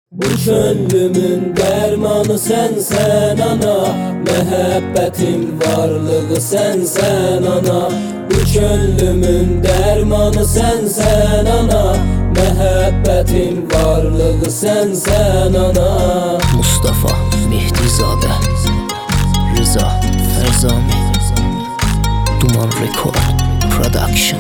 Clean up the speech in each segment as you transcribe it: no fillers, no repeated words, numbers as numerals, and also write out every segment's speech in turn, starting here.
Bu könlümün dermanı sensen ana, məhəbbətin varlığı sensen ana. Bu könlümün dermanı sensen ana, məhəbbətin varlığı sensen ana. Mustafa Mehdizadə, Rıza Fərzami, Duman Record Production.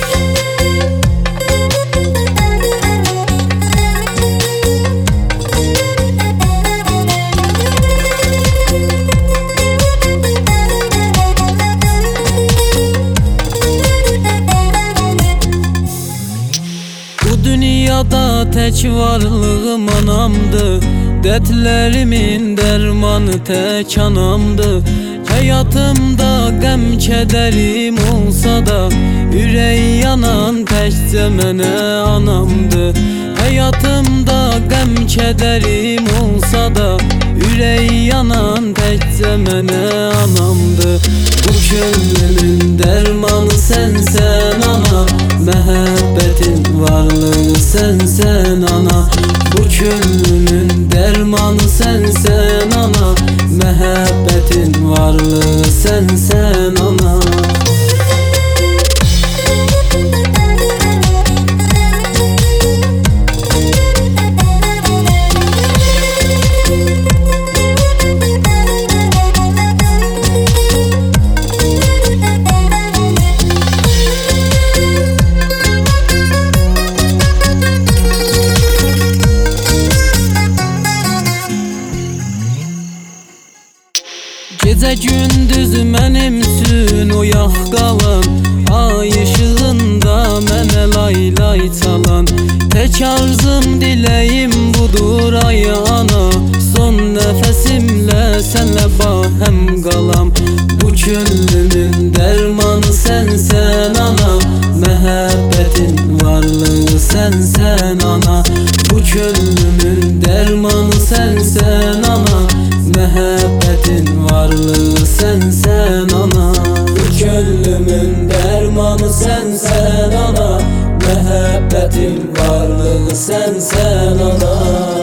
Dünyada tek varlığım anamdı, dertlerimin dermanı tek anamdı. Hayatımda gəm kederim olsa da, yüreği yanan təkcə mənə anamdı. Hayatımda gəm kederim olsa da, yüreği yanan təkcə mənə anamdı. Bu könlümün dermanı sensen ana, məhəbbətin varlığı sensen ana. Bu könlümün dermanı sensen ana, məhəbbətin varlığı sensen ana. Gecə gündüz mənimsin oyaq qalan, ay işığında mənə lay lay çalan. Tek arzım diləyim budur ay ana, son nəfəsimlə sənlə bahəm qalam. Bu könlümün dermanı sensen ana, məhəbbətin varlığı sensen ana. Bu könlümün dermanı sensen ana, məhəbbətin varlığı sensen ana. Bu könlümün dermanı sensen ana, məhəbbətin varlığı sensen ana.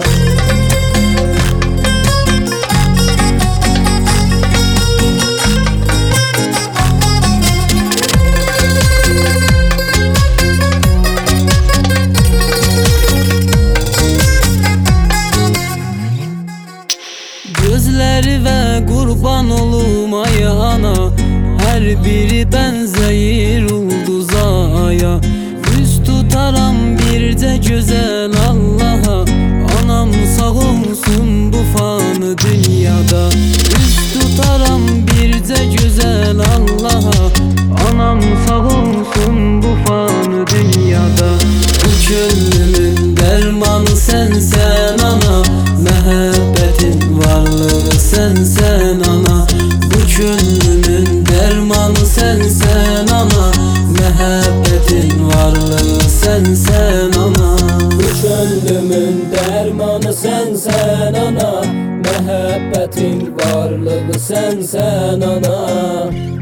Gözleri ve kurban olum ay ana, her biri benzeyir ulduza aya. Üz tutaram birce güzel Allah'a, anam sağ olsun bu fanı dünyada. Üz tutaram birce güzel Allah'a, anam sağ olsun bu fanı dünyada. Bu könlümün dermanı sensen ana, məhəbbətin varlığı sensen ana. Bu könlümün dermanı sensen ana, məhəbbətin varlığı sensen ana. Bu könlümün dermanı sensen ana, məhəbbətin varlığı sensen ana.